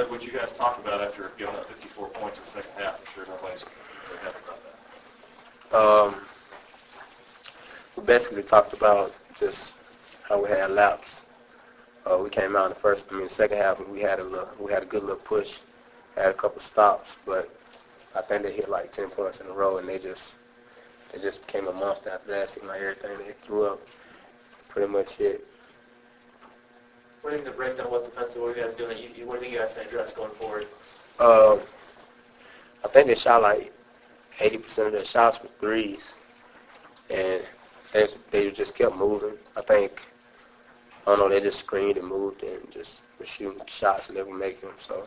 Red, what you guys talk about after giving up 54 points in the second half? I'm sure nobody's very happy about that. We basically talked about just how we had laps. We came out in the second half, and we had a good little push, had a couple stops, but I think they hit like 10 points in a row, and they just became a monster after that. It seemed like everything they threw up pretty much hit. What do you think the breakdown was defensively? What are you guys doing? What do you think you guys can address going forward? I think they shot like 80% of their shots were threes, and they just kept moving. I don't know, they just screened and moved and just were shooting shots and they were making them. So,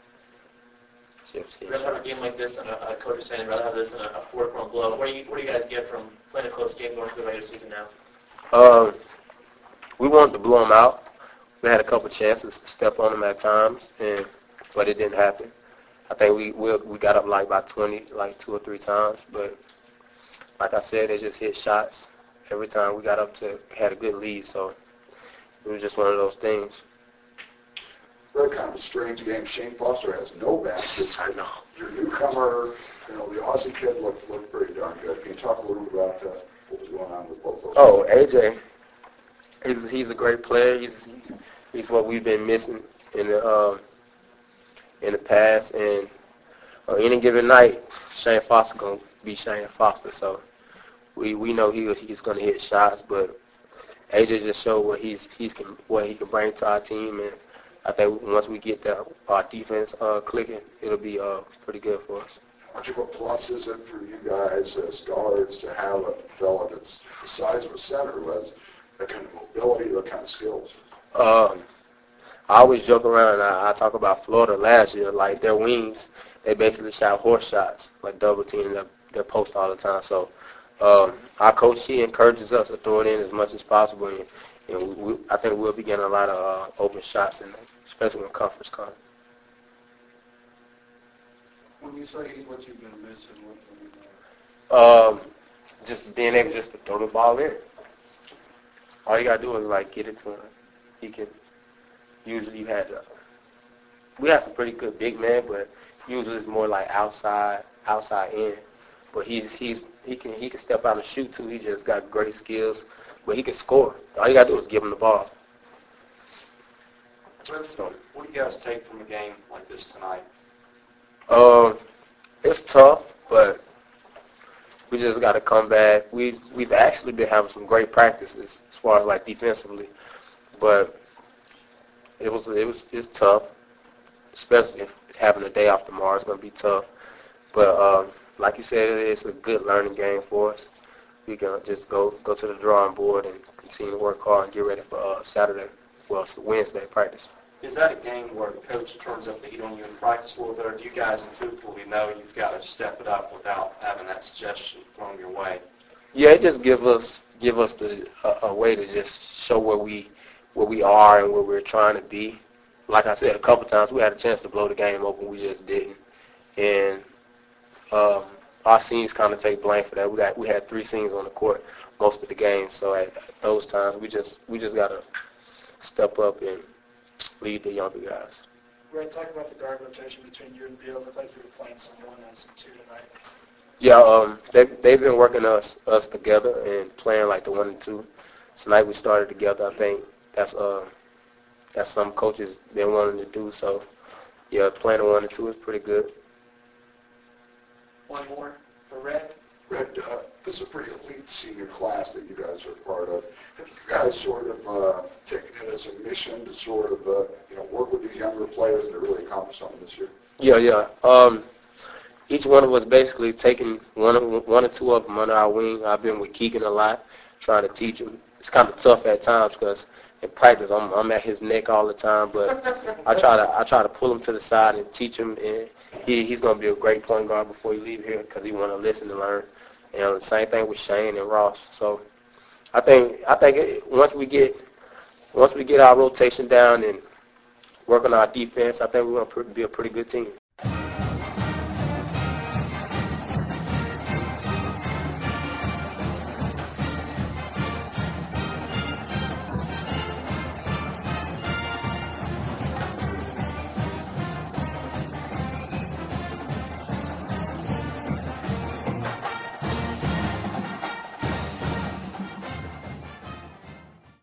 I'd rather have a game like this, and a coach is saying I'd rather have this than a 4-point blow. What do you guys get from playing a close game going through the regular season now? We wanted to blow them out. We had a couple chances to step on them at times, but it didn't happen. I think we got up like by 20, like 2 or 3 times, but like I said, they just hit shots every time we got up to had a good lead. So it was just one of those things. Really kind of a strange game. Shane Foster has no baskets. I know. Your newcomer, the Aussie kid looked pretty darn good. Can you talk a little bit about what was going on with both those? Oh, AJ, he's a great player. He's what we've been missing in the past. And on any given night, Shane Foster gonna be Shane Foster. So we know he's gonna hit shots, but AJ just showed what he can bring to our team, and I think once we get our defense clicking, it'll be pretty good for us. How much of a plus is it for you guys as guards to have a fellow that's the size of a center who has that kind of mobility, that kind of skills? I always joke around, and I talk about Florida last year, like their wings, they basically shot horse shots, like double teaming their post all the time. So our coach, he encourages us to throw it in as much as possible, and I think we'll be getting a lot of open shots, especially when conference comes. When you say he's what you've been missing, what do you mean? Just being able just to throw the ball in. All you gotta do is like get it to him. He can. Usually we have some pretty good big men, but usually it's more like outside in. But he can step out and shoot too. He just got great skills, but he can score. All you gotta do is give him the ball. So, what do you guys take from a game like this tonight? It's tough, but we just got to come back. We've actually been having some great practices as far as like defensively, but it's tough, especially if having a day off tomorrow. It's gonna be tough, but like you said, it's a good learning game for us. We can just go to the drawing board and continue to work hard and get ready for Saturday. Well, it's Wednesday practice. Is that a game where the coach turns up the heat on you in practice a little bit, or do you guys intuitively know you've got to step it up without having that suggestion thrown your way? Yeah, it just give us a way to just show where we are and where we're trying to be. Like I said, a couple times we had a chance to blow the game open, we just didn't. And our seniors kind of take blame for that. We had 3 seniors on the court most of the game, so at those times we just got to step up and lead the younger guys. Red, talk about the guard rotation between you and Beal. It looked like you were playing some 1 and some 2 tonight. Yeah, they've been working us together and playing like the 1 and 2. Tonight we started together. I think that's some coaches been wanting to do. So yeah, playing the 1 and 2 is pretty good. One more for Red. Red, this is a pretty elite senior class that you guys are part of. Have you guys sort of taken it as a mission to sort of work with these younger players and to really accomplish something this year? Yeah. Each one of us basically taking one or 2 of them under our wing. I've been with Keegan a lot, trying to teach him. It's kind of tough at times because in practice I'm at his neck all the time, but I try to pull him to the side and teach him, and he's going to be a great point guard before he leave here because he want to listen and learn. And the same thing with Shane and Ross. So I think once we get our rotation down and work on our defense, I think we're going to be a pretty good team.